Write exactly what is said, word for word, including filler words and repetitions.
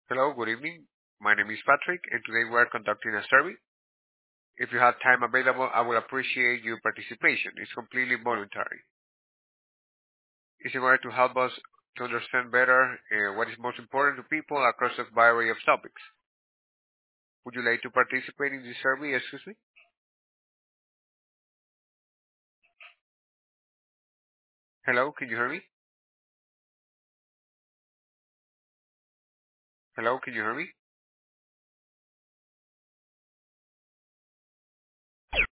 Hello, good evening. My name is Patrick, and today we are conducting a survey. If you have time available, I will appreciate your participation. It's completely voluntary. It's in order to help us to understand better uh, what is most important to people across a variety of topics. Would you like to participate in this survey? Excuse me? Hello, can you hear me? Hello, can you hear me?